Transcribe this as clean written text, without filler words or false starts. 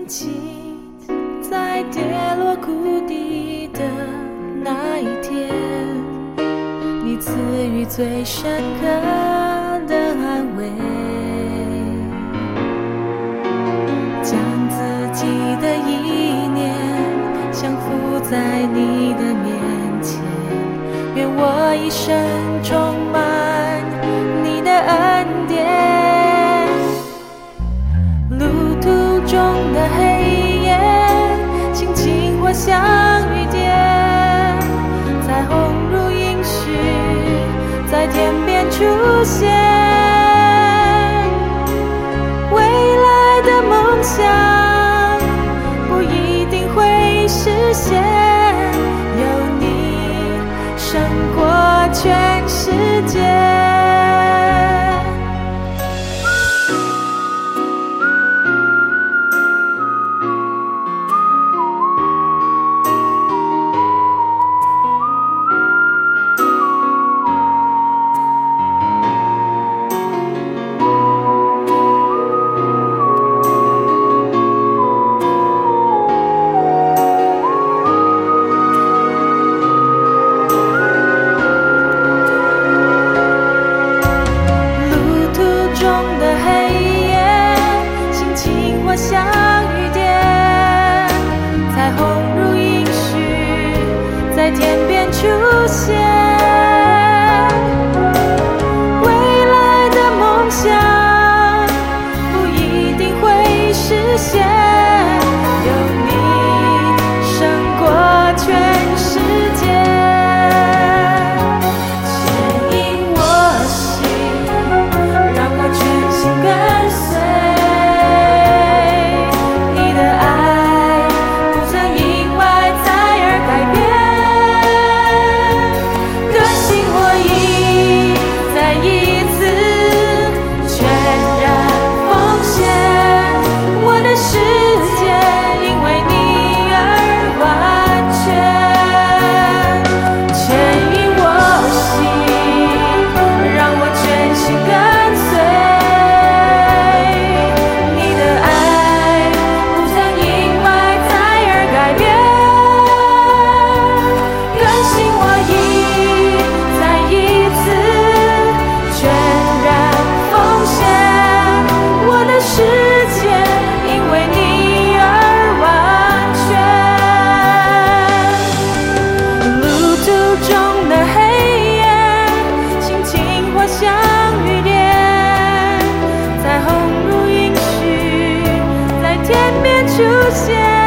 曾经在跌落谷底的那一天，你赐予最深刻的安慰，将自己的意念降服在你的面前，愿我一生充满你的恩典。路途中的黑夜，轻轻或像雨点，彩虹如萤石在天边出现，未来的梦想不一定会实现，有你胜过全世界。像雨点，彩虹如萤石在天边出现，未来的梦想不一定会实现，有你胜过全世界，牵引我心，让我全心跟随。像雨点，彩虹如萤石在天边出现。